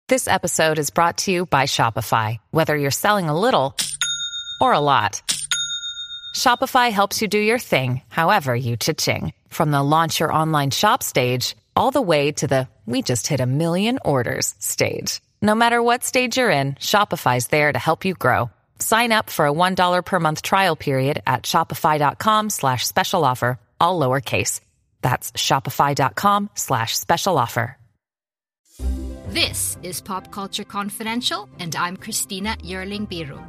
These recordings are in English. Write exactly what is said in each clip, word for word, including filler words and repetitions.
This episode is brought to you by Shopify. Whether you're selling a little or a lot, Shopify helps you do your thing, however you cha-ching. From the launch your online shop stage, all the way to the we just hit a million orders stage. No matter what stage you're in, Shopify's there to help you grow. Sign up for a one dollar per month trial period at shopify.com slash special offer, all lowercase. That's shopify.com slash special offer. This is Pop Culture Confidential, and I'm Christina Yerling Biro.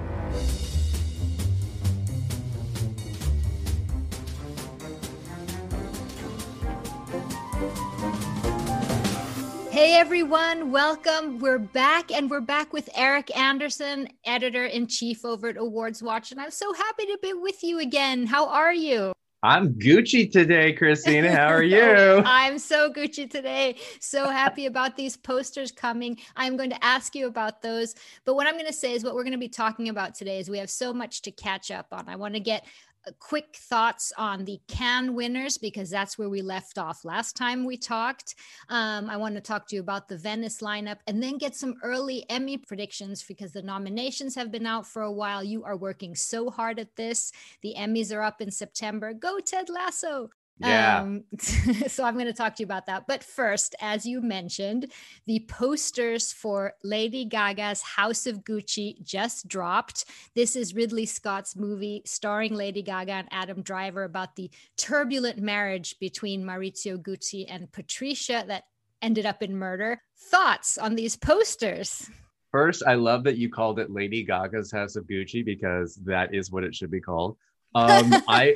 Hey everyone, welcome. We're back, and we're back with Eric Anderson, editor-in-chief over at Awards Watch, and I'm so happy to be with you again. How are you? I'm Gucci today, Christina. How are you? I'm so Gucci today. So happy about these posters coming. I'm going to ask you about those. But what I'm going to say is what we're going to be talking about today is we have so much to catch up on. I want to get quick thoughts on the Cannes winners, because that's where we left off last time we talked. Um, I want to talk to you about the Venice lineup and then get some early Emmy predictions, because the nominations have been out for a while. You are working so hard at this. The Emmys are up in September. Go Ted Lasso. Yeah. Um, so I'm going to talk to you about that. But first, as you mentioned, the posters for Lady Gaga's House of Gucci just dropped. This is Ridley Scott's movie starring Lady Gaga and Adam Driver about the turbulent marriage between Maurizio Gucci and Patricia that ended up in murder. Thoughts on these posters? First, I love that you called it Lady Gaga's House of Gucci, because that is what it should be called. um I,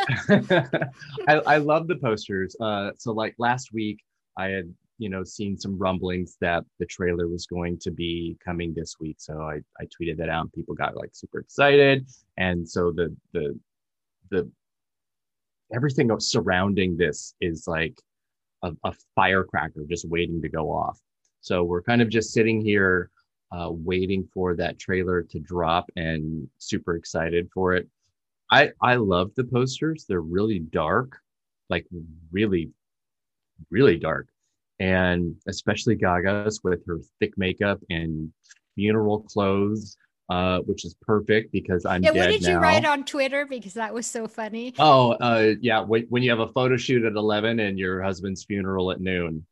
I I love the posters. Uh so like last week I had you know seen some rumblings that the trailer was going to be coming this week, so I I tweeted that out and people got like super excited, and so the the the everything surrounding this is like a, a firecracker just waiting to go off. So we're kind of just sitting here uh waiting for that trailer to drop and super excited for it. I, I love the posters. They're really dark, like really, really dark. And especially Gaga's with her thick makeup and funeral clothes, uh, which is perfect because I'm yeah, dead now. What did you write on Twitter? Because that was so funny. Oh, uh, yeah. When, when you have a photo shoot at eleven and your husband's funeral at noon.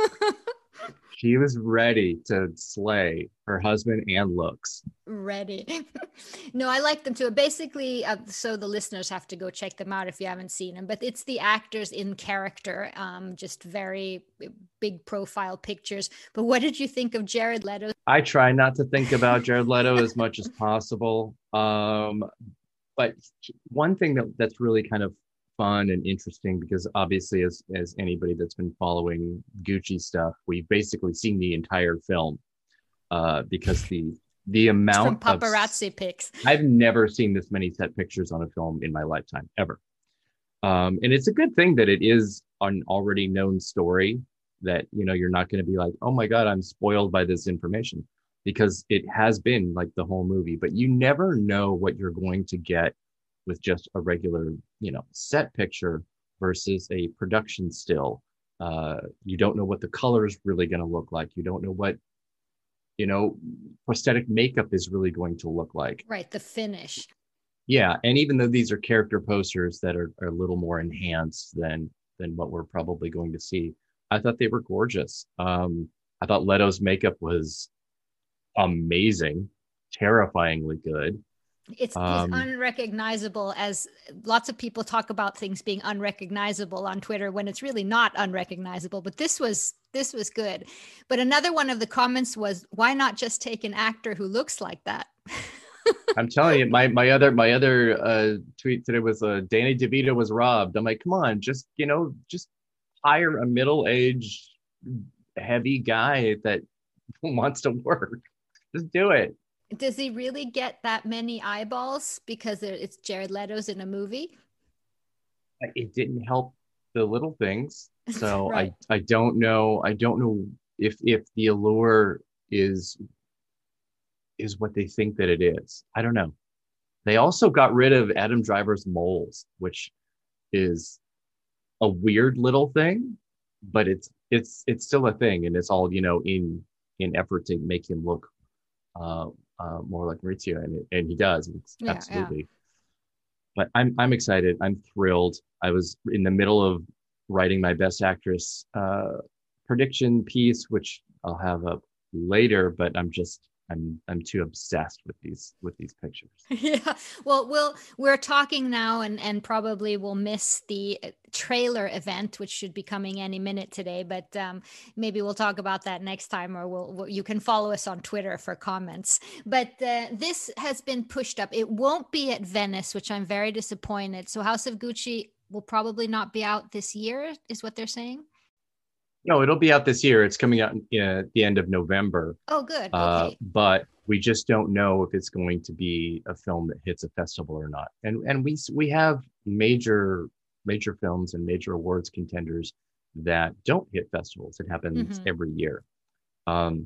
She was ready to slay her husband and looks. Ready. No, I like them too. Basically, uh, so the listeners have to go check them out if you haven't seen them. But it's the actors in character, um, just very big profile pictures. But what did you think of Jared Leto? I try not to think about Jared Leto as much as possible. Um, but one thing that, that's really kind of fun and interesting, because obviously as as anybody that's been following Gucci stuff, we've basically seen the entire film, uh because the the amount From paparazzi of, pics. I've never seen this many set pictures on a film in my lifetime ever. Um and it's a good thing that it is an already known story, that you know you're not going to be like, oh my god, I'm spoiled by this information, because it has been like the whole movie. But you never know what you're going to get with just a regular, you know, set picture versus a production still. Uh, you don't know what the color is really going to look like. You don't know what, you know, prosthetic makeup is really going to look like. Right, the finish. Yeah, and even though these are character posters that are, are a little more enhanced than than what we're probably going to see, I thought they were gorgeous. Um, I thought Leto's makeup was amazing, terrifyingly good. It's, Um, it's unrecognizable, as lots of people talk about things being unrecognizable on Twitter when it's really not unrecognizable. But this was this was good. But another one of the comments was, why not just take an actor who looks like that? I'm telling you, my my other my other uh, tweet today was uh, Danny DeVito was robbed. I'm like, come on, just you know, just hire a middle-aged, heavy guy that wants to work. Just do it. Does he really get that many eyeballs because it's Jared Leto's in a movie? It didn't help the little things. So Right. I, I don't know. I don't know if if the allure is is what they think that it is. I don't know. They also got rid of Adam Driver's moles, which is a weird little thing, but it's it's it's still a thing, and it's all, you know, in in effort to make him look uh, uh, more like Maurizio, and and he does. It's Yeah, absolutely. yeah. But I'm I'm excited. I'm thrilled. I was in the middle of writing my Best Actress uh, prediction piece, which I'll have up later. But I'm just I'm I'm too obsessed with these with these pictures. Yeah. Well, we'll we're talking now, and and probably we'll miss the uh, trailer event, which should be coming any minute today. But um, maybe we'll talk about that next time, or we'll, we'll you can follow us on Twitter for comments. But uh, this has been pushed up. It won't be at Venice, which I'm very disappointed. So House of Gucci will probably not be out this year, is what they're saying. No, it'll be out this year. It's coming out uh, at the end of November. Oh, good. Uh, Okay. but we just don't know if it's going to be a film that hits a festival or not. And and we we have major major films and major awards contenders that don't hit festivals. It happens Mhm. every year. Um,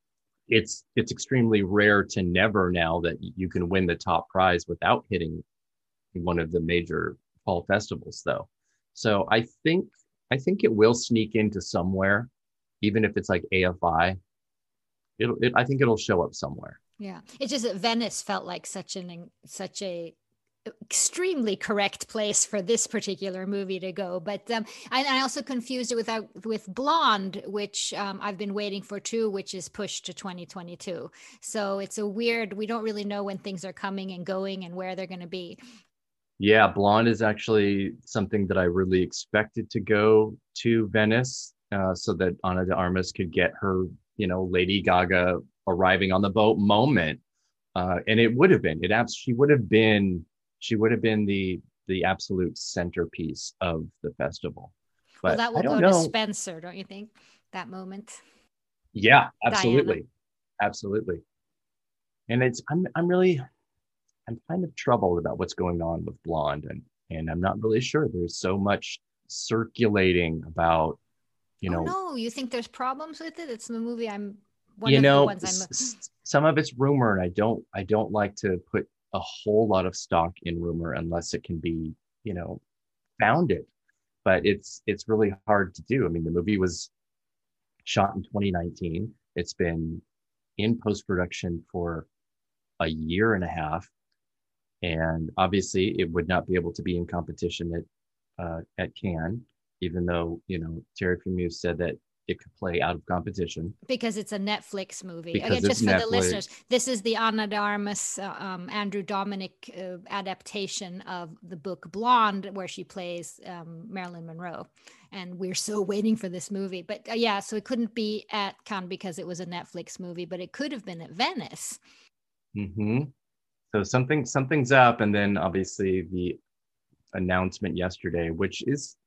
it's it's extremely rare to never now that you can win the top prize without hitting one of the major fall festivals, though. So I think I think it will sneak into somewhere, even if it's like A F I. It'll, it, I think it'll show up somewhere. Yeah. It's just that Venice felt like such an such a extremely correct place for this particular movie to go. But um, I, I also confused it with uh, with Blonde, which um, I've been waiting for too, which is pushed to twenty twenty-two. So it's a weird. We don't really know when things are coming and going and where they're going to be. Yeah, Blonde is actually something that I really expected to go to Venice, uh, so that Ana de Armas could get her, you know, Lady Gaga arriving on the boat moment. Uh, and it would have been, it abs- she would have been, she would have been the the absolute centerpiece of the festival. Well, But that I will don't go to know. Spencer, don't you think? That moment. Yeah, Diana. absolutely, absolutely. And it's I'm I'm really I'm kind of troubled about what's going on with Blonde, and and I'm not really sure. There's so much circulating about, you Oh know, no, you think there's problems with it? It's the movie I'm one you of the know, ones I'm s- s- some of it's rumor, and I don't I don't like to put a whole lot of stock in rumor unless it can be, you know, founded. But it's it's really hard to do. I mean, the movie was shot in twenty nineteen. It's been in post-production for a year and a half. And obviously, it would not be able to be in competition at uh, at Cannes, even though, you know, Thierry Frémaux said that it could play out of competition because it's a Netflix movie. because Again, it's just for the Netflix. listeners, this is the Ana de Armas, uh, um, Andrew Dominic uh, adaptation of the book Blonde, where she plays um, Marilyn Monroe. And we're so waiting for this movie. But uh, yeah, so it couldn't be at Cannes because it was a Netflix movie, but it could have been at Venice. hmm So something something's up, and then obviously the announcement yesterday, which is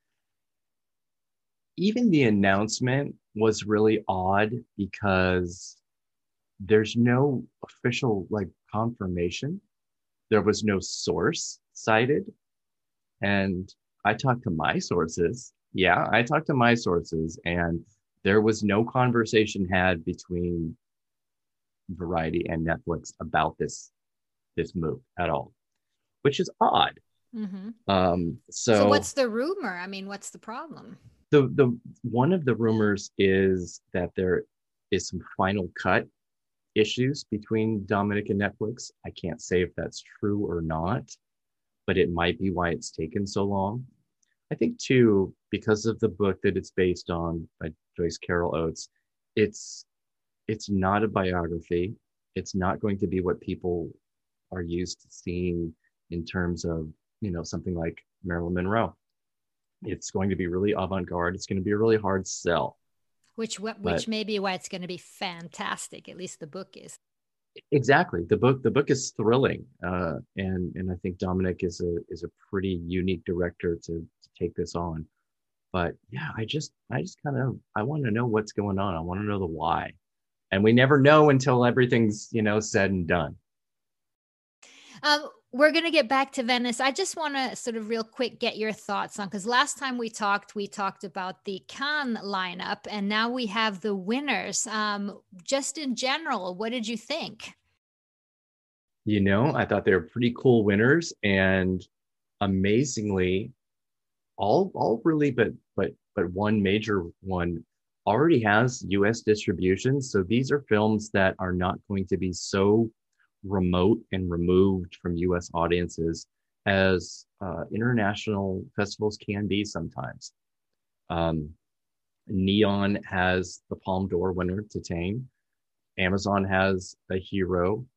even the announcement was really odd because there's no official like confirmation. There was no source cited. And I talked to my sources. Yeah, I talked to my sources, and there was no conversation had between Variety and Netflix about this this move at all, which is odd. Mm-hmm. Um, so, So what's the rumor? I mean, what's the problem? the the one of the rumors is that there is some final cut issues between Dominic and Netflix. I can't say if that's true or not, but it might be why it's taken so long. I think too, because of the book that it's based on by Joyce Carol Oates, it's it's not a biography. It's not going to be what people are used to seeing in terms of, you know, something like Marilyn Monroe. It's going to be really avant-garde. It's going to be a really hard sell. Which which But may be why it's going to be fantastic. At least the book is. exactly, the book the book is thrilling, uh, and and I think Dominic is a is a pretty unique director to, to take this on. But yeah, I just I just kind of I want to know what's going on. I want to know the why, and we never know until everything's, you know, said and done. Um, we're going to get back to Venice. I just want to sort of real quick get your thoughts on, because last time we talked, we talked about the Cannes lineup, and now we have the winners. Um, just in general, what did you think? You know, I thought they were pretty cool winners, and amazingly, all all really, but but but one major one already has U S distribution. So these are films that are not going to be so remote and removed from U S audiences as uh, international festivals can be sometimes. Um, Neon has the Palme d'Or winner, Titane. Amazon has A Hero.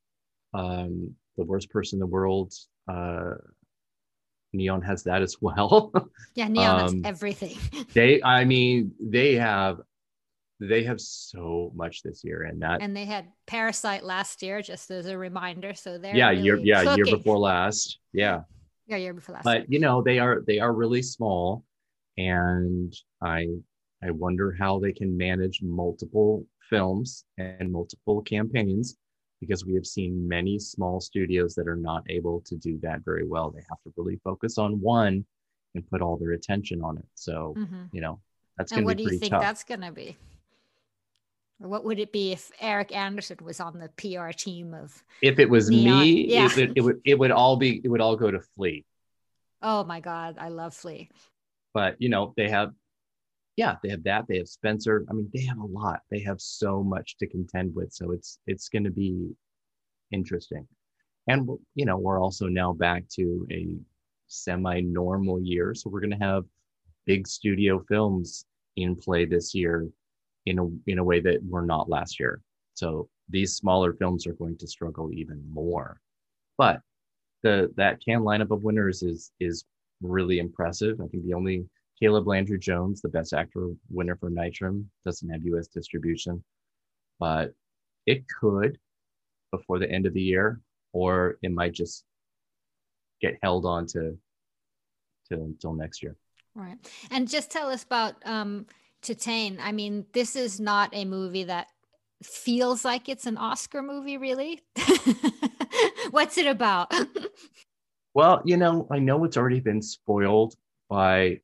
Um, The Worst Person in the World, uh, Neon has that as well. Yeah, Neon has um, everything. they, I mean, they have they have so much this year, and that And they had Parasite last year, just as a reminder. So they're yeah, really year yeah, cooking. year before last, yeah, yeah, year before last. but you know they are they are really small, and I I wonder how they can manage multiple films and multiple campaigns, because we have seen many small studios that are not able to do that very well. They have to really focus on one and put all their attention on it. So, mm-hmm. you know, that's And going to what be do you pretty think tough. that's going to be? Or what would it be if Eric Anderson was on the P R team of If it was Neon? me, Yeah. it, would, it would it would all be it would all go to Flea. Oh my God, I love Flea. But you know, they have yeah, they have that. They have Spencer. I mean, they have a lot. They have so much to contend with. So it's it's going to be interesting. And you know, we're also now back to a semi-normal year, so we're going to have big studio films in play this year in a in a way that we're not last year. So these smaller films are going to struggle even more. But the that Cannes lineup of winners is is really impressive. I think the only Caleb Landry Jones, the Best Actor winner for Nitram, doesn't have U S distribution, but it could before the end of the year, or it might just get held on to, to until next year. Right. And just tell us about um, Titane. I mean, this is not a movie that feels like it's an Oscar movie, really. What's it about? Well, you know, I know it's already been spoiled by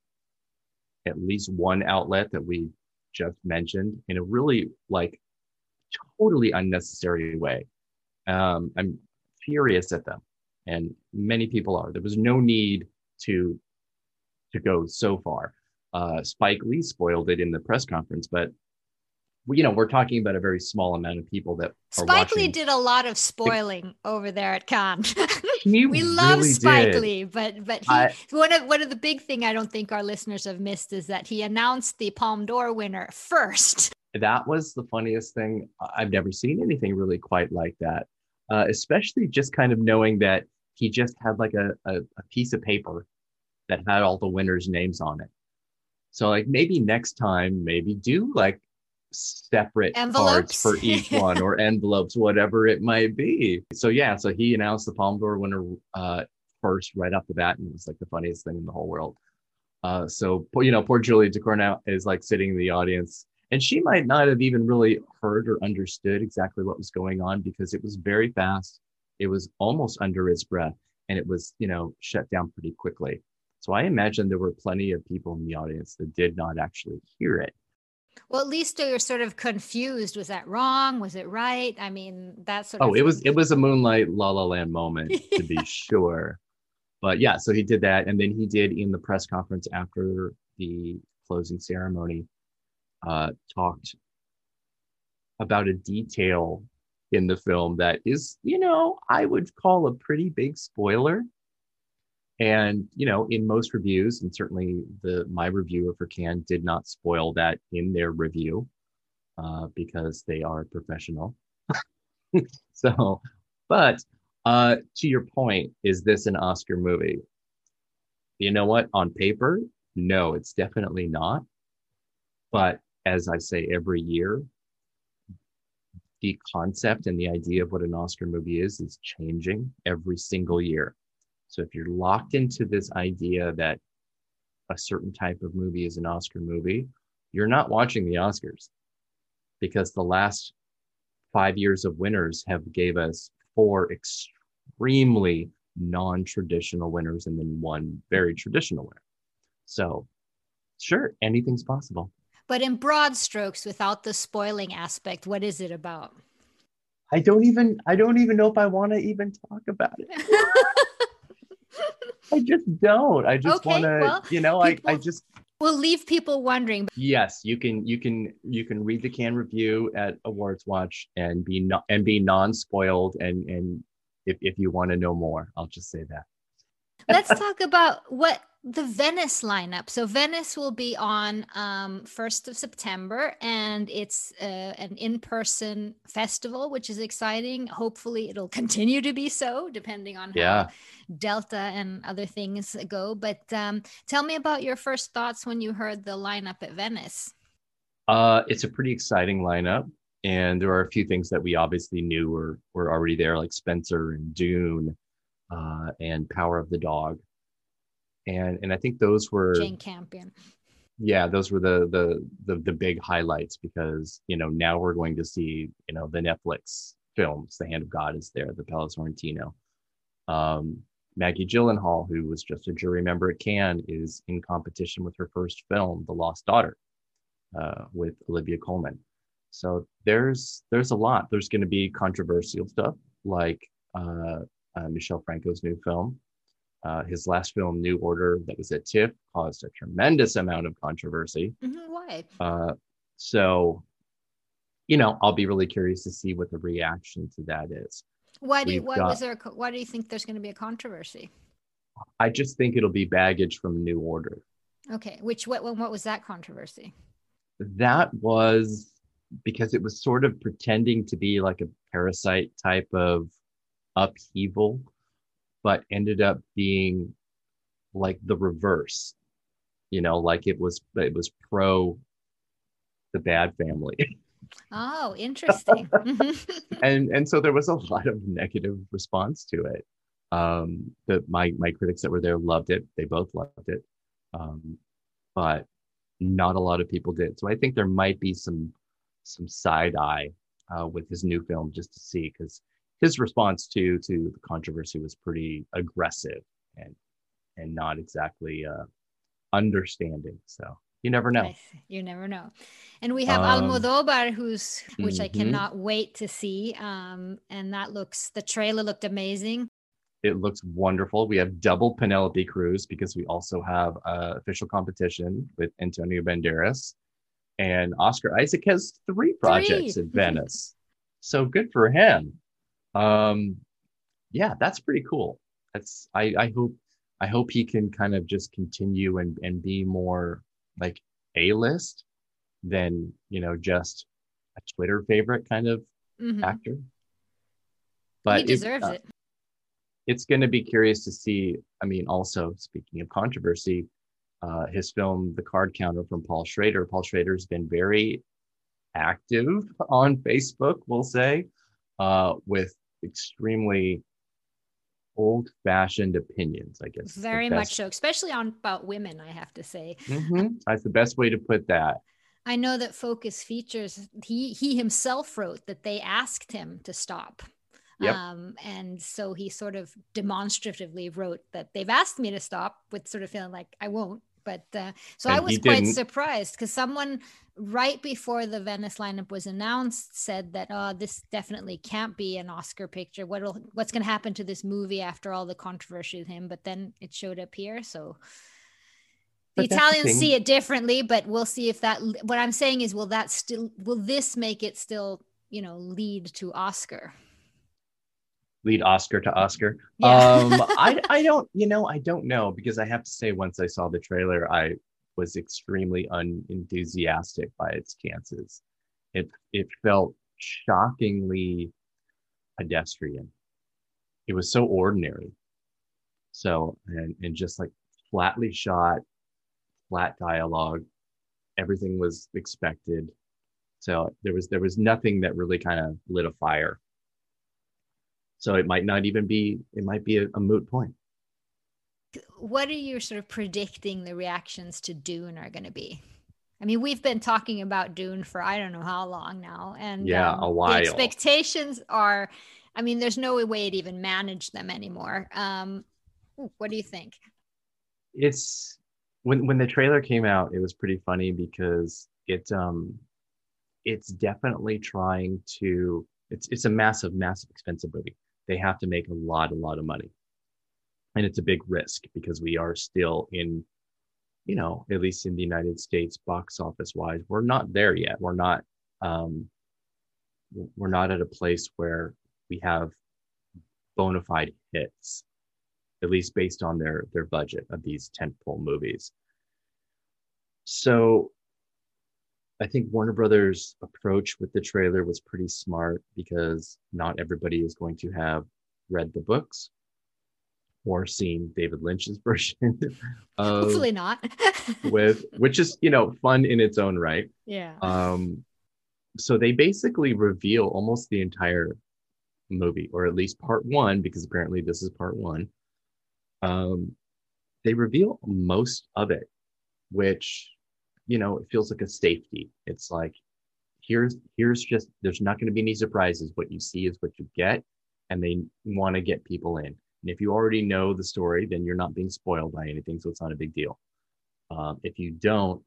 at least one outlet that we just mentioned in a really like totally unnecessary way. Um, I'm furious at them, and many people are. There was no need to to go so far. Uh, Spike Lee spoiled it in the press conference, but you know, we're talking about a very small amount of people that Spike are watching. Lee did a lot of spoiling over there at Cannes. He we love really Spike did. Lee, but but he I, one of one of the big thing I don't think our listeners have missed is that he announced the Palme d'Or winner first. That was the funniest thing. I've never seen anything really quite like that, uh, especially just kind of knowing that he just had like a, a, a piece of paper that had all the winners' names on it. So like maybe next time, maybe do like separate Envelopes? cards for each one, or envelopes, whatever it might be. So yeah, so he announced the Palme d'Or winner uh, first right off the bat, and it was like the funniest thing in the whole world. Uh, so you know, poor Julia Ducournau is like sitting in the audience, and she might not have even really heard or understood exactly what was going on, because it was very fast. It was almost under his breath, and it was, you know, shut down pretty quickly. So I imagine there were plenty of people in the audience that did not actually hear it. Well, at least you're sort of confused. Was that wrong? Was it right? I mean, that sort oh, of. Oh, it was it was a Moonlight La La Land moment, to be sure. But yeah, so he did that, and then he did in the press conference after the closing ceremony, uh, talked about a detail in the film that is, you know, I would call a pretty big spoiler. And, you know, in most reviews, and certainly the my reviewer for Cannes did not spoil that in their review, uh, because they are professional. So, but uh, to your point, is this an Oscar movie? You know what? On paper, no, it's definitely not. But as I say every year, the concept and the idea of what an Oscar movie is is changing every single year. So if you're locked into this idea that a certain type of movie is an Oscar movie, you're not watching the Oscars, because the last five years of winners have gave us four extremely non-traditional winners and then one very traditional winner. So sure, anything's possible. But in broad strokes, without the spoiling aspect, what is it about? I don't even, I don't even know if I want to even talk about it. I just don't. I just okay, want to, well, you know, people... I, I just, We'll leave people wondering. Yes, you can you can you can read the Cannes review at Awards Watch and be not and be non-spoiled and and if, if you want to know more, I'll just say that. Let's talk about what the Venice lineup. So Venice will be on um, first of September, and it's uh, an in-person festival, which is exciting. Hopefully it'll continue to be so, depending on how Yeah. Delta and other things go. But um, tell me about your first thoughts when you heard the lineup at Venice. Uh, it's a pretty exciting lineup, and there are a few things that we obviously knew were were already there, like Spencer and Dune, uh, and Power of the Dog, and and I think those were Jane Campion. yeah, those were the the the the big highlights because you know now we're going to see you know the Netflix films. The Hand of God is there, the Pallas Sorrentino. Um, Maggie Gyllenhaal, who was just a jury member at Cannes, is in competition with her first film, The Lost Daughter, uh, with Olivia Colman. So there's there's a lot. There's going to be controversial stuff like uh, uh, Michel Franco's new film. Uh, his last film, New Order, that was at TIFF, caused a tremendous amount of controversy. Mm-hmm. Why? Uh, so, you know, I'll be really curious to see what the reaction to that is. Why do you, We've why got- was there? A, co- why do you think there's going to be a controversy? I just think it'll be baggage from New Order. Okay, which what what was that controversy? That was because it was sort of pretending to be like a Parasite type of upheaval, but ended up being like the reverse. You know, like it was it was pro the bad family. Oh, interesting. and and so there was a lot of negative response to it. Um, the my my critics that were there loved it. They both loved it, um, but not a lot of people did. So I think there might be some some side eye uh, with his new film just to see because his response to to the controversy was pretty aggressive and and not exactly uh, understanding. So you never know. You never know. And we have Um, Almodovar, who's which I mhm. cannot wait to see. Um, and that looks the trailer looked amazing. It looks wonderful. We have double Penelope Cruz because we also have uh, official competition with Antonio Banderas, and Oscar Isaac has three projects Three. in Venice. So good for him. Um, yeah, that's pretty cool. That's I, I hope I hope he can kind of just continue and and be more like A-list than you know just a Twitter favorite kind of Mhm. actor. He if- deserves uh, it. it's going to be curious to see. I mean, also speaking of controversy, uh, his film The Card Counter from Paul Schrader. Paul Schrader's been very active on Facebook, we'll say, uh, with extremely old-fashioned opinions, I guess. is the Very much best- so, especially on about women, I have to say. Mhm. That's the best way to put that. I know that Focus Features, he he himself wrote that they asked him to stop. Yep. Um, and so he sort of demonstratively wrote that they've asked me to stop, with sort of feeling like I won't. But uh, so And I was he quite didn't. surprised because someone right before the Venice lineup was announced said that, oh, this definitely can't be an Oscar picture. What'll what's going to happen to this movie after all the controversy with him? But then it showed up here, so. The But that's the Italians thing. see it differently, but we'll see if that. What I'm saying is, will that still? Will this make it still? You know, lead to Oscar? Lead Oscar to Oscar. Yeah. Um, I I don't, you know, I don't know because I have to say, once I saw the trailer, I was extremely unenthusiastic by its chances. It it felt shockingly pedestrian. It was so ordinary. So and and just like flatly shot, flat dialogue. Everything was expected. So there was there was nothing that really kind of lit a fire. So it might not even be, it might be a, a moot point. What are you sort of predicting the reactions to Dune are going to be? I mean, we've been talking about Dune for I don't know how long now, and Yeah, um, a while. The expectations are, I mean, there's no way to even manage them anymore. Um, what do you think? It's when when the trailer came out, it was pretty funny because it um it's definitely trying to it's it's a massive, massive expensive movie. They have to make a lot, a lot of money. And it's a big risk because we are still in you know, at least in the United States, box office wise, we're not there yet. We're not, um, we're not at a place where we have bona fide hits, at least based on their their budget of these tentpole movies. So I think Warner Brothers' approach with the trailer was pretty smart because not everybody is going to have read the books or seen David Lynch's version of Hopefully not. with which is, you know, fun in its own right. Yeah. Um, so they basically reveal almost the entire movie, or at least part one, because apparently this is part one. Um, they reveal most of it, which, you know, it feels like a safety. It's like, here's here's just, there's not going to be any surprises. What you see is what you get, and they want to get people in. And if you already know the story, then you're not being spoiled by anything, so it's not a big deal. Um, if you don't,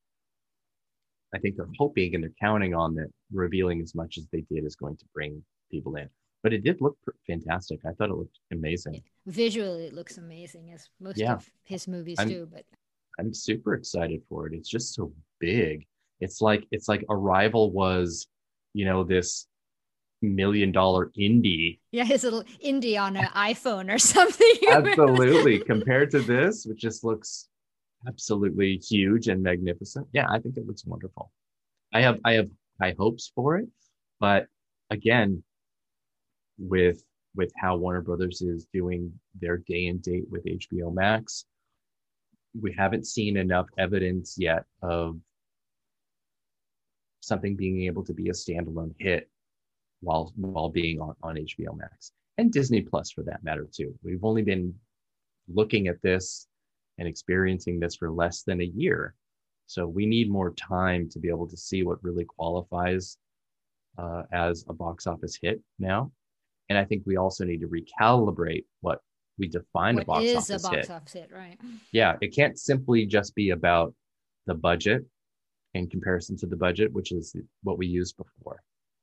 I think they're hoping and they're counting on that revealing as much as they did is going to bring people in. But it did look fantastic. I thought it looked amazing. Visually, it looks amazing, as most yeah. of his movies I'm, do. But I'm super excited for it. It's just so big. It's like it's like Arrival was, you know, this million dollar indie. Yeah, his little indie on an iPhone or something. Absolutely. Compared to this, which just looks absolutely huge and magnificent. Yeah, I think it looks wonderful. I have I have high hopes for it, but again, with with how Warner Brothers is doing their day and date with H B O Max, we haven't seen enough evidence yet of something being able to be a standalone hit while while being on, on H B O Max and Disney Plus for that matter too. We've only been looking at this and experiencing this for less than a year. So we need more time to be able to see what really qualifies uh, as a box office hit now. And I think we also need to recalibrate what we define what a box is office a box hit. office hit, right? Yeah, it can't simply just be about the budget in comparison to the budget, which is what we used before.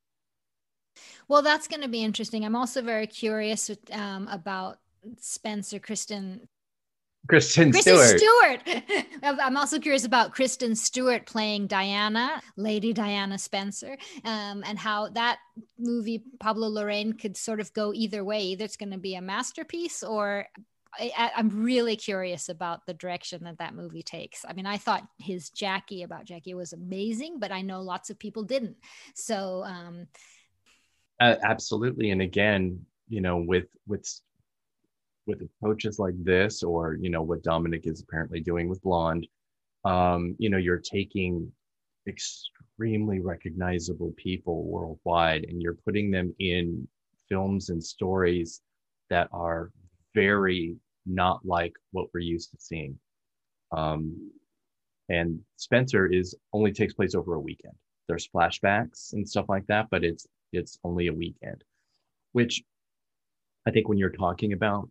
Well, that's going to be interesting. I'm also very curious um, about Spencer, Kristen. Kristen, Kristen Stewart. Stewart. I'm also curious about Kristen Stewart playing Diana, Lady Diana Spencer, um, and how that movie, Pablo Larraín, could sort of go either way. Either it's going to be a masterpiece, or I, I'm really curious about the direction that that movie takes. I mean, I thought his Jackie about Jackie was amazing, but I know lots of people didn't. So, um, uh, absolutely. And again, you know, with with with approaches like this, or you know what Dominic is apparently doing with Blonde, um, you know, you're taking extremely recognizable people worldwide and you're putting them in films and stories that are very not like what we're used to seeing. Um, and Spencer is only takes place over a weekend. There's flashbacks and stuff like that, but it's it's only a weekend, which I think when you're talking about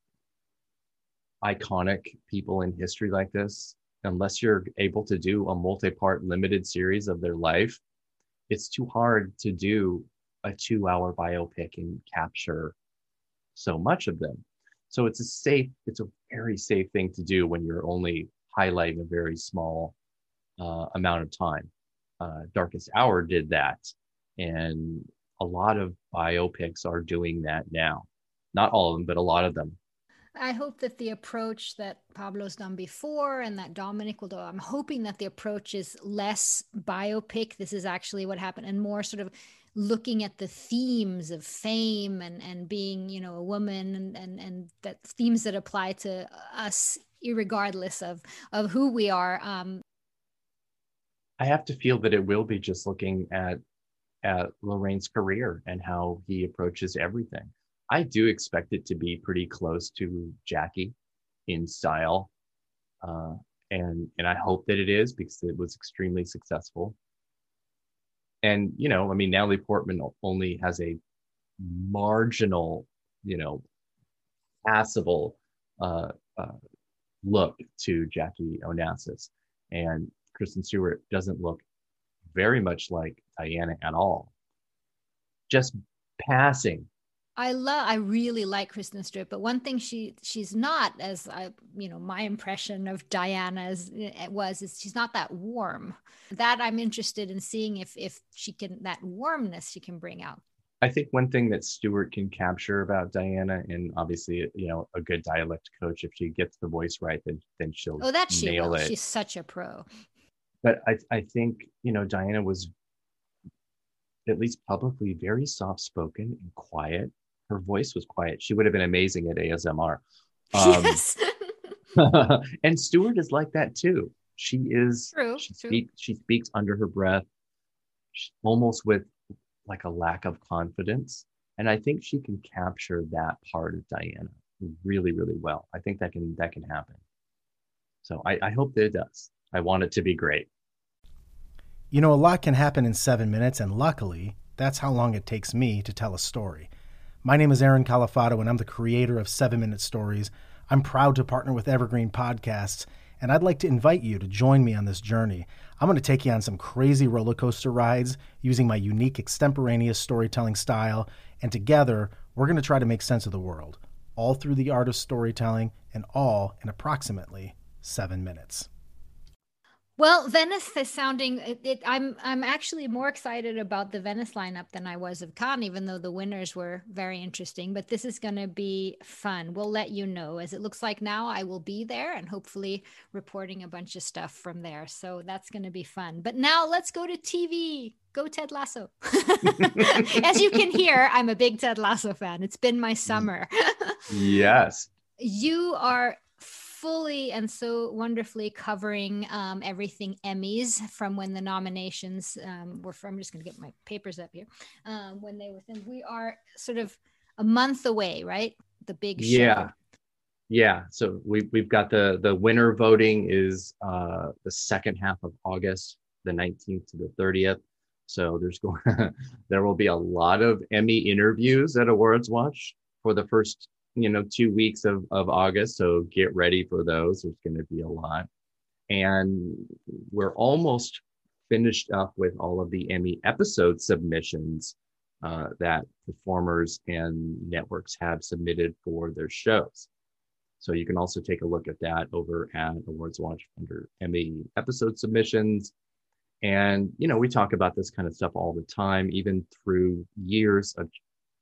iconic people in history like this, unless you're able to do a multi-part limited series of their life, it's too hard to do a two-hour biopic and capture so much of them. So it's a safe, it's a very safe thing to do when you're only highlighting a very small uh, amount of time. Uh, Darkest Hour did that, and a lot of biopics are doing that now. Not all of them, but a lot of them. I hope that the approach that Pablo's done before and that Dominic will do, I'm hoping that the approach is less biopic. This is actually what happened, and more sort of looking at the themes of fame and, and being, you know, a woman, and, and, and that themes that apply to us irregardless of, of who we are. Um, I have to feel that it will be just looking at, at Larraín's career and how he approaches everything. I do expect it to be pretty close to Jackie in style. Uh, and, and I hope that it is, because it was extremely successful. And, you know, I mean, Natalie Portman only has a marginal, you know, passable uh, uh, look to Jackie Onassis. And Kristen Stewart doesn't look very much like Diana at all. Just passing. I love, I really like Kristen Stewart, but one thing she she's not, as I, you know, my impression of Diana is, it was, is she's not that warm. That I'm interested in seeing if if she can, that warmness she can bring out. I think one thing that Stewart can capture about Diana, and obviously, you know, a good dialect coach, if she gets the voice right, then then she'll Oh, that she nail will. it. She's such a pro. But I I think, you know, Diana was at least publicly very soft spoken and quiet. Her voice was quiet. She would have been amazing at A S M R. Um, Yes. and Stewart is like that too. She is. True. She True. speaks. She speaks under her breath, she, almost with like a lack of confidence. And I think she can capture that part of Diana really, really well. I think that can that can happen. So I, I hope that it does. I want it to be great. You know, a lot can happen in seven minutes, and luckily, that's how long it takes me to tell a story. My name is Aaron Califato, and I'm the creator of seven minute Stories. I'm proud to partner with Evergreen Podcasts, and I'd like to invite you to join me on this journey. I'm going to take you on some crazy roller coaster rides using my unique extemporaneous storytelling style, and together, we're going to try to make sense of the world, all through the art of storytelling, and all in approximately seven minutes. Well, Venice is sounding. It, it, I'm I'm actually more excited about the Venice lineup than I was of Cannes, even though the winners were very interesting. But this is going to be fun. We'll let you know. As it looks like now, I will be there and hopefully reporting a bunch of stuff from there. So that's going to be fun. But now let's go to T V. Go Ted Lasso. As you can hear, I'm a big Ted Lasso fan. It's been my summer. Yes. You are fully and so wonderfully covering um, everything Emmys from when the nominations um, were from. I'm just going to get my papers up here. Um, when they were, we are sort of a month away, right? The big show. Yeah. Yeah. So we, we've got the, the winner voting is uh, the second half of August, the nineteenth to the thirtieth. So there's going, there will be a lot of Emmy interviews at Awards Watch for the first you know, two weeks of, of August. So get ready for those. There's going to be a lot. And we're almost finished up with all of the Emmy episode submissions uh, that performers and networks have submitted for their shows. So you can also take a look at that over at Awards Watch under Emmy episode submissions. And, you know, we talk about this kind of stuff all the time, even through years of,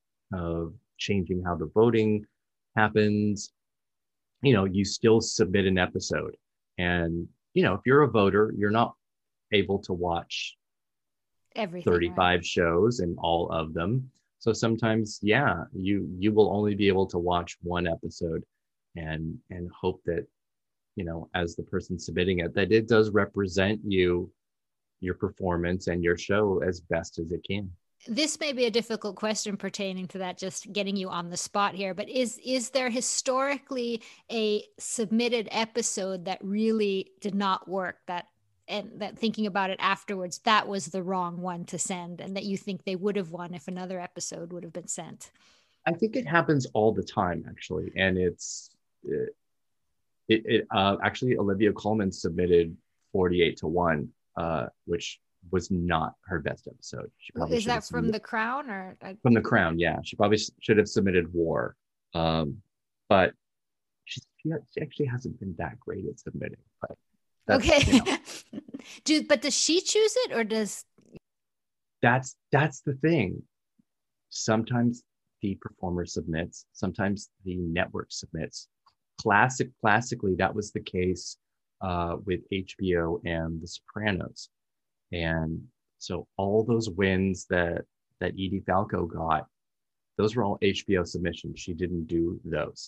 of changing how the voting happens. You know, you still submit an episode, and you know, if you're a voter, you're not able to watch everything, thirty-five right? shows and all of them. So sometimes, yeah, you you will only be able to watch one episode, and and hope that, you know, as the person submitting it, that it does represent you, your performance, and your show as best as it can. This may be a difficult question pertaining to that, just getting you on the spot here, but is is there historically a submitted episode that really did not work, that and that thinking about it afterwards, that was the wrong one to send, and that you think they would have won if another episode would have been sent? I think it happens all the time, actually. And it's, it, it, it uh, actually, Olivia Colman submitted forty-eight to one, uh, which was not her best episode. She probably Is that from The Crown or? From The Crown, yeah. She probably should have submitted War. Um, but she, she actually hasn't been that great at submitting. But that's, okay. You know. Do, but does she choose it, or does? That's, that's the thing. Sometimes the performer submits, sometimes the network submits. Classic, classically, that was the case uh, with H B O and The Sopranos. And so all those wins that, that Edie Falco got, those were all H B O submissions. She didn't do those,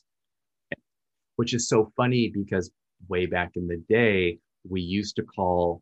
which is so funny because way back in the day, we used to call,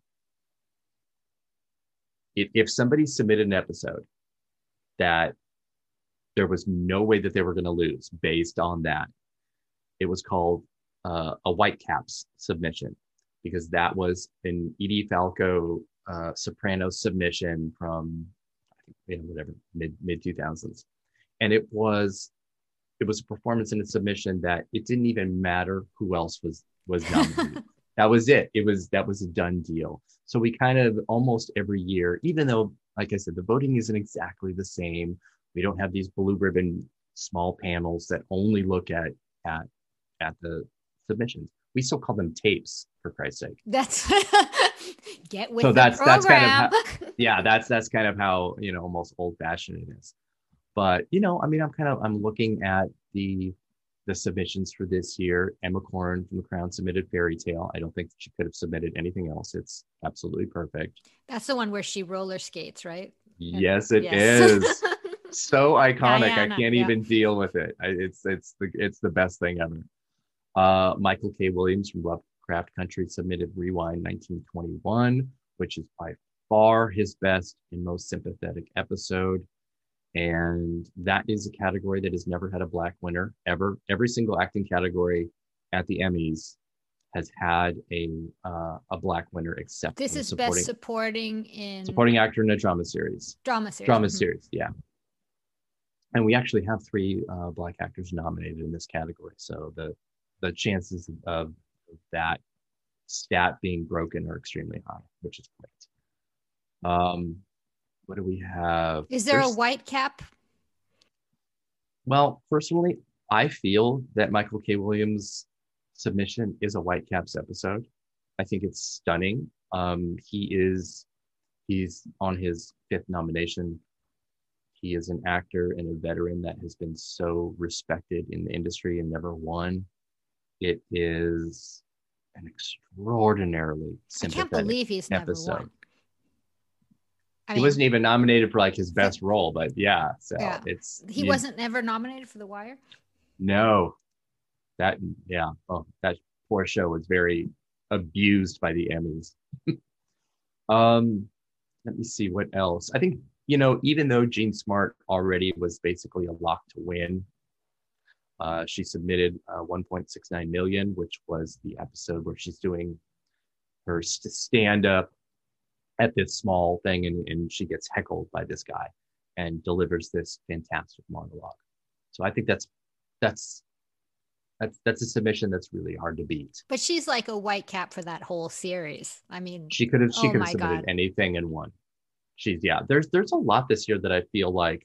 if, if somebody submitted an episode that there was no way that they were going to lose based on that, it was called uh, a Whitecaps submission, because that was an Edie Falco uh, Soprano submission from, you know, whatever, mid mid two thousands, and it was it was a performance and a submission that it didn't even matter who else was was nominated. That was it. It was that was a done deal. So we kind of almost every year, even though, like I said, the voting isn't exactly the same. We don't have these blue ribbon small panels that only look at at at the submissions. We still call them tapes, for Christ's sake. That's get with so the that's program. that's kind of how, yeah, that's that's kind of how, you know, almost old fashioned it is. But, you know, I mean, I'm kind of I'm looking at the the submissions for this year. Emma Corrin from The Crown submitted Fairy Tale. I don't think she could have submitted anything else. It's absolutely perfect. That's the one where she roller skates, right? Yes, it yes. is. So iconic. Diana, I can't yeah. even deal with it. I, it's it's the it's the best thing ever. Uh, Michael K. Williams from Lovecraft Country submitted Rewind nineteen twenty-one, which is by far his best and most sympathetic episode. And that is a category that has never had a black winner ever. Every single acting category at the Emmys has had a uh, a black winner, except this is supporting, best supporting in supporting actor in a drama series. Drama series. Drama mm-hmm. series, yeah. And we actually have three uh, black actors nominated in this category, so the the chances of that stat being broken are extremely high, which is great. Um, what do we have? Is there There's, a white cap? Well, personally, I feel that Michael K. Williams' submission is a Whitecaps episode. I think it's stunning. Um, he is, he's on his fifth nomination. He is an actor and a veteran that has been so respected in the industry and never won. It is an extraordinarily sympathetic I can't believe he's episode. never won. I he mean, wasn't even nominated for like his best role, but yeah, so yeah. it's he you, wasn't ever nominated for The Wire. No, that yeah, oh, that poor show was very abused by the Emmys. um, let me see what else. I think, you know, even though Jean Smart already was basically a lock to win, uh, she submitted uh, one point six nine million, which was the episode where she's doing her st- stand-up at this small thing, and, and she gets heckled by this guy and delivers this fantastic monologue. So I think that's that's that's that's a submission that's really hard to beat. But she's like a white cap for that whole series. I mean, she could have she oh could have submitted God. anything and won. She's yeah. There's there's a lot this year that I feel like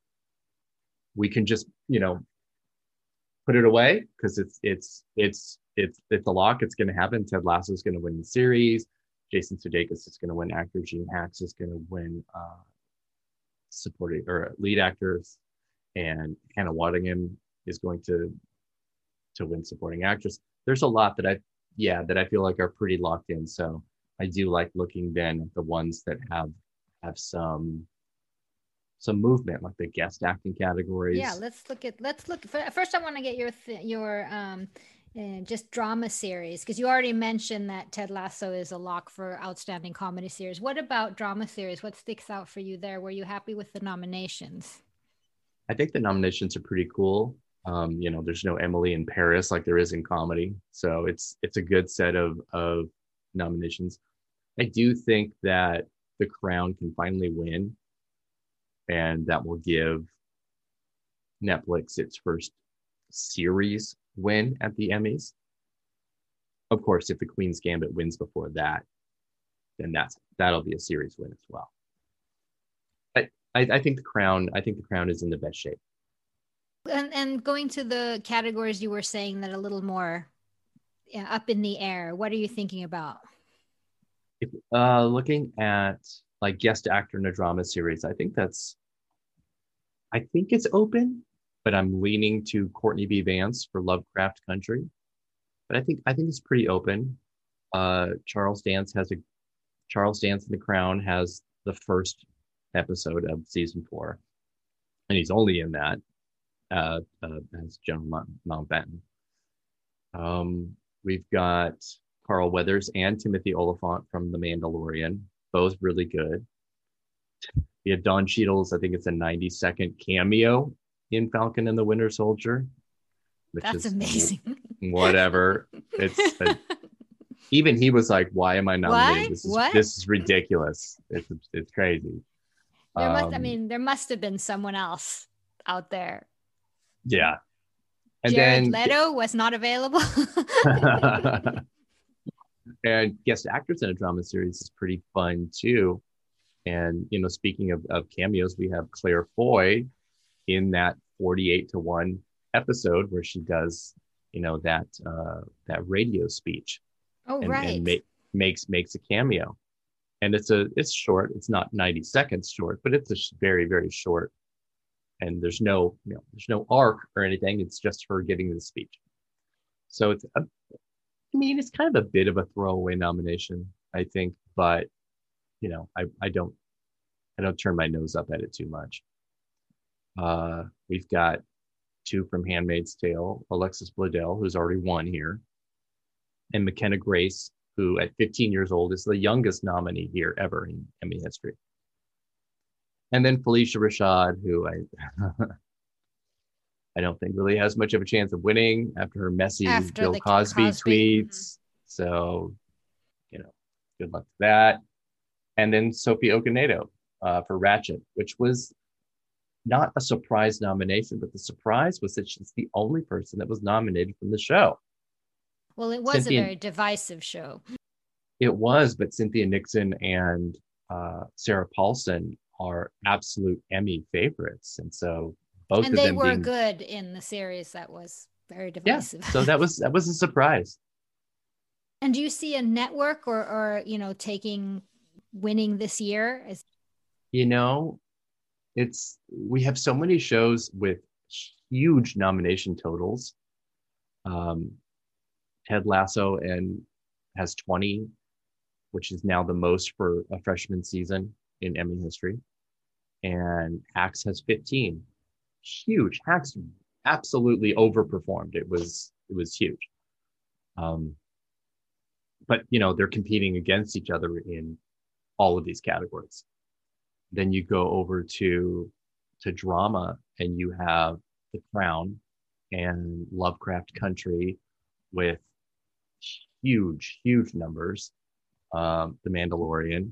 we can just, you know, put it away because it's it's it's it's it's a lock. It's going to happen. Ted Lasso is going to win the series. Jason Sudeikis is going to win actor. Gene Hacks is going to win uh, supporting or lead actors, and Hannah Waddingham is going to to win supporting actress. There's a lot that I yeah that I feel like are pretty locked in. So I do like looking then at the ones that have have some some movement, like the guest acting categories. Yeah, let's look at let's look first. I want to get your th- your um uh, just drama series, because you already mentioned that Ted Lasso is a lock for outstanding comedy series. What about drama series? What sticks out for you there? Were you happy with the nominations? I think the nominations are pretty cool. Um, you know, there's no Emily in Paris like there is in comedy, so it's it's a good set of of nominations. I do think that The Crown can finally win, and that will give Netflix its first series win at the Emmys. Of course, if The Queen's Gambit wins before that, then that's that'll be a series win as well. But I, I think the Crown, I think the Crown is in the best shape. And and going to the categories you were saying that are a little more yeah, up in the air, what are you thinking about? If, uh, looking at like guest actor in a drama series, I think that's, I think it's open, but I'm leaning to Courtney B. Vance for Lovecraft Country. But I think I think it's pretty open. Uh, Charles Dance has a Charles Dance in The Crown has the first episode of season four, and he's only in that uh, uh, as General Mount- Mountbatten. Um, we've got Carl Weathers and Timothy Olyphant from The Mandalorian, both really good. We had Don Cheadle's, I think it's a ninety second cameo in Falcon and the Winter Soldier, which That's is amazing. Whatever. It's a, even he was like, "Why am I nominated? What? This is What? this is ridiculous. It's it's crazy." There must, I Um, mean, there must have been someone else out there. Yeah. And Jared then Leto was not available. and guest actors in a drama series is pretty fun too. And, you know, speaking of, of cameos, we have Claire Foy in that forty-eight to one episode where she does, you know, that uh, that radio speech Oh, and right. and make, makes makes a cameo. And it's a it's short. It's not ninety seconds short, but it's a sh- very very short. And there's no you know there's no arc or anything. It's just her giving the speech. So it's a, I mean it's kind of a bit of a throwaway nomination, I think, but you know I I don't I don't turn my nose up at it too much. Uh, we've got two from Handmaid's Tale, Alexis Bledel, who's already won here, and McKenna Grace, who at fifteen years old is the youngest nominee here ever in Emmy history. And then Felicia Rashad, who I I don't think really has much of a chance of winning after her messy After Bill the Cosby, Cosby. tweets. Mm-hmm. So, you know, good luck to that. And then Sophie Okonedo uh, for Ratchet, which was not a surprise nomination, but the surprise was that she's the only person that was nominated from the show. Well, it was Cynthia, a very divisive show. It was, but Cynthia Nixon and uh, Sarah Paulson are absolute Emmy favorites. And so both and of they them were being good in the series that was very divisive. Yeah, so that was that was a surprise. And do you see a network or or you know taking winning this year? As you know, it's we have so many shows with huge nomination totals. Um, Ted Lasso and has twenty, which is now the most for a freshman season in Emmy history. And Hacks has fifteen. Huge. Hacks absolutely overperformed. It was it was huge. Um, but you know, they're competing against each other in all of these categories. Then you go over to to drama and you have The Crown and Lovecraft Country with huge, huge numbers. Um, The Mandalorian.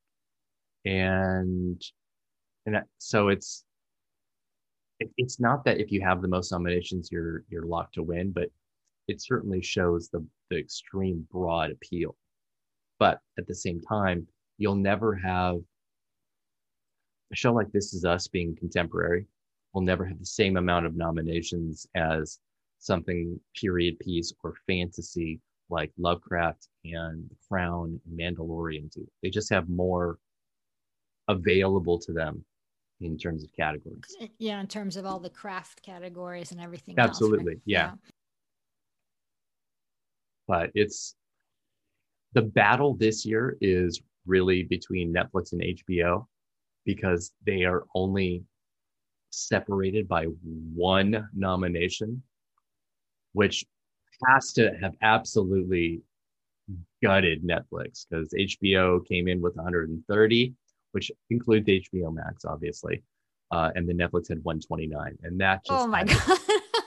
And and so it's it, it's not that if you have the most nominations, you're you're locked to win, but it certainly shows the, the extreme broad appeal. But at the same time, you'll never have a show like This Is Us being contemporary will never have the same amount of nominations as something period piece or fantasy like Lovecraft and The Crown and Mandalorian do. They just have more available to them in terms of categories. Yeah, in terms of all the craft categories and everything Absolutely, else, right? yeah. yeah. But it's the battle this year is really between Netflix and H B O because they are only separated by one nomination, which has to have absolutely gutted Netflix because H B O came in with one hundred thirty, which includes H B O Max, obviously. Uh, and then Netflix had one twenty-nine. And that just oh my God. To,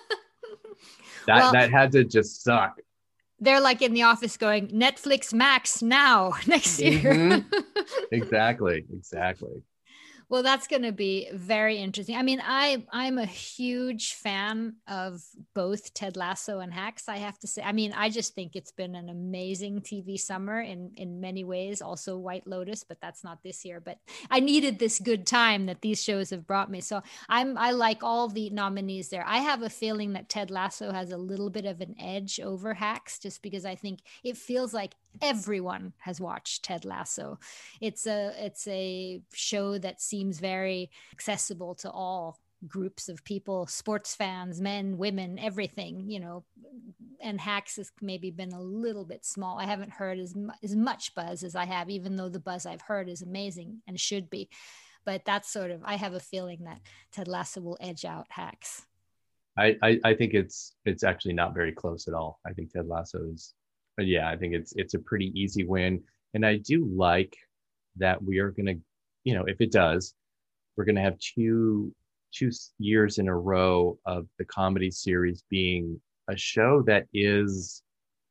that, well, that had to just suck. They're like in the office going, Netflix Max now next year. Mm-hmm. Exactly. Exactly. Well, that's going to be very interesting. I mean, I, I'm a huge fan of both Ted Lasso and Hacks, I have to say. I mean, I just think it's been an amazing T V summer in, in many ways. Also White Lotus, but that's not this year. But I needed this good time that these shows have brought me. So I'm I like all the nominees there. I have a feeling that Ted Lasso has a little bit of an edge over Hacks just because I think it feels like everyone has watched Ted Lasso. It's a it's a show that seems very accessible to all groups of people, sports fans, men, women, everything, you know. And Hacks has maybe been a little bit small. I haven't heard as, mu- as much buzz as I have, even though the buzz I've heard is amazing and should be. But that's sort of, I have a feeling that Ted Lasso will edge out Hacks. I, I, I think it's it's actually not very close at all. I think Ted Lasso is, yeah, I think it's it's a pretty easy win. And I do like that we are going to, you know, if it does, we're going to have two two years in a row of the comedy series being a show that is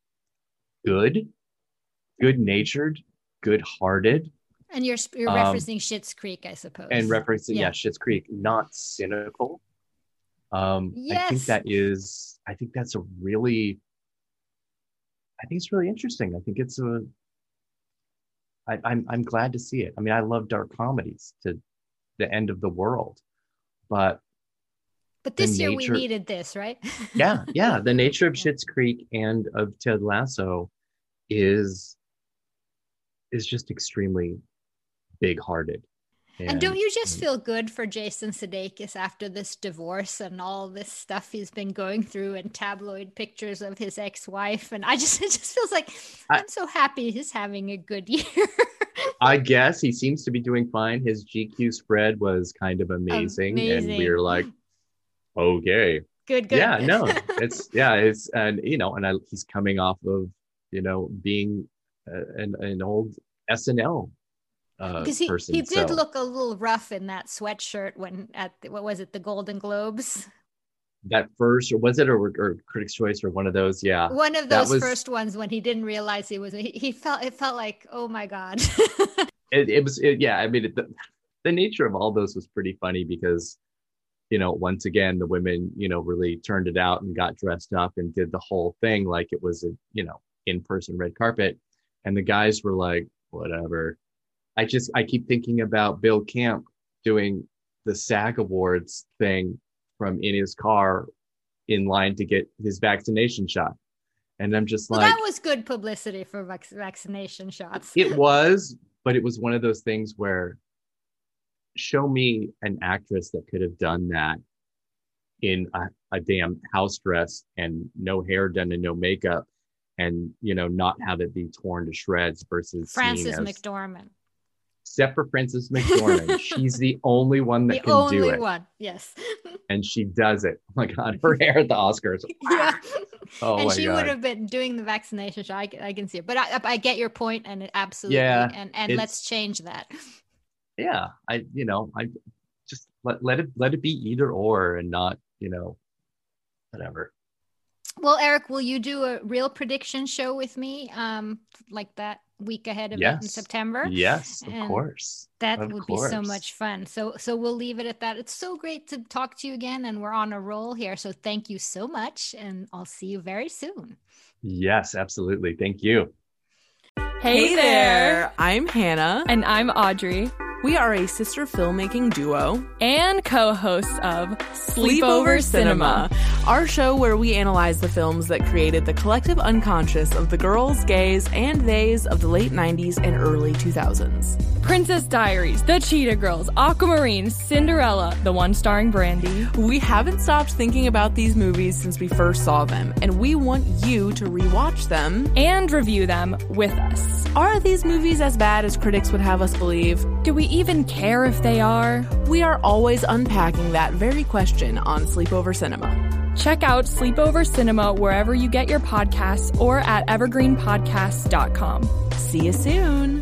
good, good-natured, good-hearted. And you're you're um, referencing Schitt's Creek, I suppose. And referencing, yeah, yeah Schitt's Creek, not cynical. Um, yes. I think that is, I think that's a really, I think it's really interesting. I think it's a, I, I'm I'm glad to see it. I mean, I love dark comedies to the end of the world, but But this the year nature, we needed this, right? yeah, yeah. The nature of Schitt's Creek and of Ted Lasso is is just extremely big-hearted. And, and don't you just feel good for Jason Sudeikis after this divorce and all this stuff he's been going through and tabloid pictures of his ex-wife? And I just, it just feels like I, I'm so happy he's having a good year. I guess he seems to be doing fine. His G Q spread was kind of amazing. amazing. And we were like, okay. Good, good. Yeah, no, it's, yeah, it's, and, you know, and I, he's coming off of, you know, being uh, an, an old S N L uh, because he, person. he did so. look a little rough in that sweatshirt when at the, what was it, the Golden Globes? That first, or was it, or, or Critics' Choice, or one of those? Yeah, one of those was, first ones when he didn't realize he was. He, he felt it felt like, oh my god. it, it was, it, yeah. I mean, it, the, the nature of all those was pretty funny because, you know, once again, the women, you know, really turned it out and got dressed up and did the whole thing like it was a, you know, in-person red carpet, and the guys were like, whatever. I just, I keep thinking about Bill Camp doing the SAG Awards thing from in his car in line to get his vaccination shot. And I'm just well, like, that was good publicity for vac- vaccination shots. It was, but it was one of those things where show me an actress that could have done that in a, a damn house dress and no hair done and no makeup and, you know, not have it be torn to shreds versus Frances as, McDormand. Except for Frances McDormand. She's the only one that the can do it. The only one, yes. And she does it. Oh my God, her hair at the Oscars. Yeah. Oh and my she God. would have been doing the vaccination shot. I, I can see it. But I, I get your point, and it absolutely, yeah, and, and let's change that. Yeah, I, you know, I just let, let it let it be either or and not, you know, whatever. Well, Eric, will you do a real prediction show with me, um, like that week ahead of yes. it in September? Yes, of and course. That of would course. be so much fun. So, so we'll leave it at that. It's so great to talk to you again, and we're on a roll here. So, thank you so much, and I'll see you very soon. Yes, absolutely. Thank you. Hey, hey there. there! I'm Hannah, and I'm Audrey. We are a sister filmmaking duo and co-hosts of Sleepover Cinema, our show where we analyze the films that created the collective unconscious of the girls, gays, and theys of the late nineties and early two thousands. Princess Diaries, The Cheetah Girls, Aquamarine, Cinderella, the one starring Brandy. We haven't stopped thinking about these movies since we first saw them, and we want you to rewatch them and review them with us. Are these movies as bad as critics would have us believe? Do we even care if they are? We are always unpacking that very question on Sleepover Cinema. Check out Sleepover Cinema wherever you get your podcasts or at evergreen podcasts dot com. See you soon.